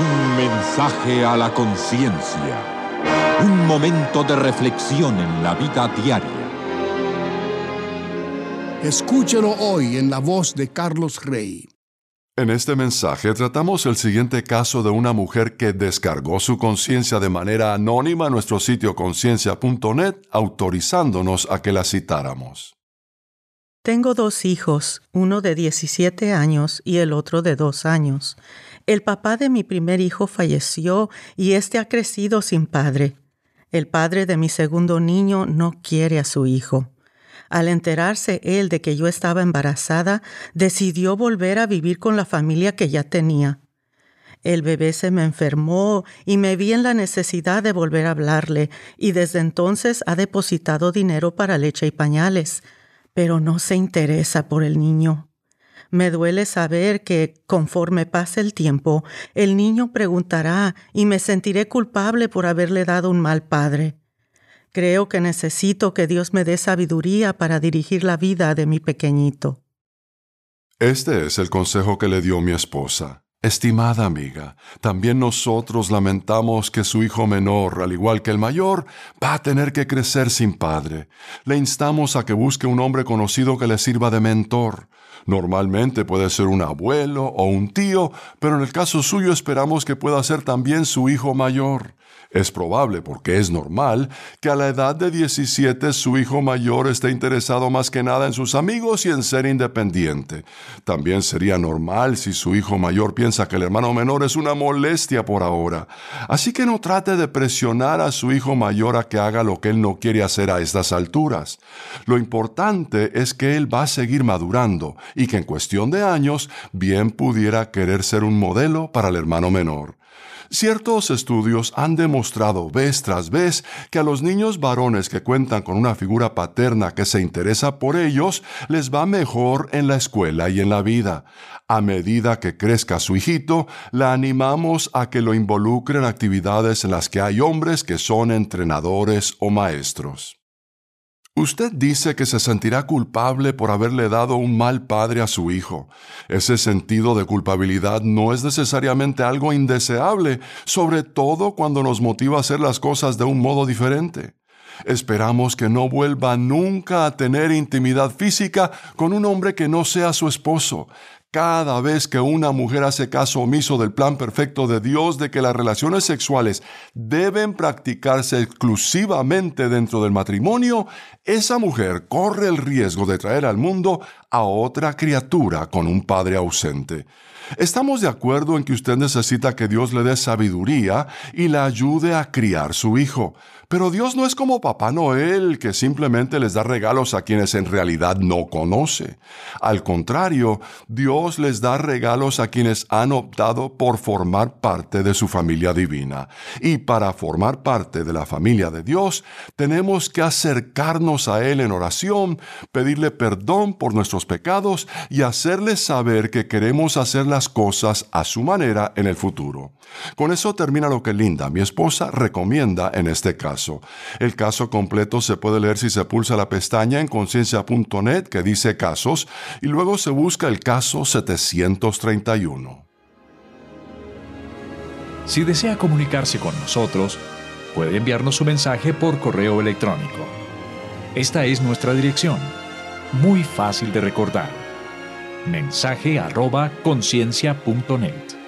Un mensaje a la conciencia. Un momento de reflexión en la vida diaria. Escúchelo hoy en la voz de Carlos Rey. En este mensaje tratamos el siguiente caso de una mujer que descargó su conciencia de manera anónima en nuestro sitio conciencia.net, autorizándonos a que la citáramos. Tengo 2 hijos, uno de 17 años y el otro de 2 años. El papá de mi primer hijo falleció y este ha crecido sin padre. El padre de mi segundo niño no quiere a su hijo. Al enterarse él de que yo estaba embarazada, decidió volver a vivir con la familia que ya tenía. El bebé se me enfermó y me vi en la necesidad de volver a hablarle, y desde entonces ha depositado dinero para leche y pañales, pero no se interesa por el niño. Me duele saber que, conforme pase el tiempo, el niño preguntará y me sentiré culpable por haberle dado un mal padre. Creo que necesito que Dios me dé sabiduría para dirigir la vida de mi pequeñito. Este es el consejo que le dio mi esposa. Estimada amiga, también nosotros lamentamos que su hijo menor, al igual que el mayor, va a tener que crecer sin padre. Le instamos a que busque un hombre conocido que le sirva de mentor. Normalmente puede ser un abuelo o un tío, pero en el caso suyo esperamos que pueda ser también su hijo mayor. Es probable, porque es normal, que a la edad de 17 su hijo mayor esté interesado más que nada en sus amigos y en ser independiente. También sería normal si su hijo mayor piensa que el hermano menor es una molestia por ahora. Así que no trate de presionar a su hijo mayor a que haga lo que él no quiere hacer a estas alturas. Lo importante es que él va a seguir madurando y que en cuestión de años bien pudiera querer ser un modelo para el hermano menor. Ciertos estudios han demostrado vez tras vez que a los niños varones que cuentan con una figura paterna que se interesa por ellos, les va mejor en la escuela y en la vida. A medida que crezca su hijito, la animamos a que lo involucre en actividades en las que hay hombres que son entrenadores o maestros. Usted dice que se sentirá culpable por haberle dado un mal padre a su hijo. Ese sentido de culpabilidad no es necesariamente algo indeseable, sobre todo cuando nos motiva a hacer las cosas de un modo diferente. Esperamos que no vuelva nunca a tener intimidad física con un hombre que no sea su esposo. Cada vez que una mujer hace caso omiso del plan perfecto de Dios de que las relaciones sexuales deben practicarse exclusivamente dentro del matrimonio, esa mujer corre el riesgo de traer al mundo a otra criatura con un padre ausente. Estamos de acuerdo en que usted necesita que Dios le dé sabiduría y la ayude a criar su hijo. Pero Dios no es como Papá Noel, que simplemente les da regalos a quienes en realidad no conoce. Al contrario, Dios les da regalos a quienes han optado por formar parte de su familia divina. Y para formar parte de la familia de Dios, tenemos que acercarnos a Él en oración, pedirle perdón por nuestros pecados y hacerle saber que queremos hacer las cosas a su manera en el futuro. Con eso termina lo que Linda, mi esposa, recomienda en este caso. El caso completo se puede leer si se pulsa la pestaña en conciencia.net que dice casos y luego se busca el caso 731. Si desea comunicarse con nosotros, puede enviarnos su mensaje por correo electrónico. Esta es nuestra dirección, muy fácil de recordar: mensaje@conciencia.net.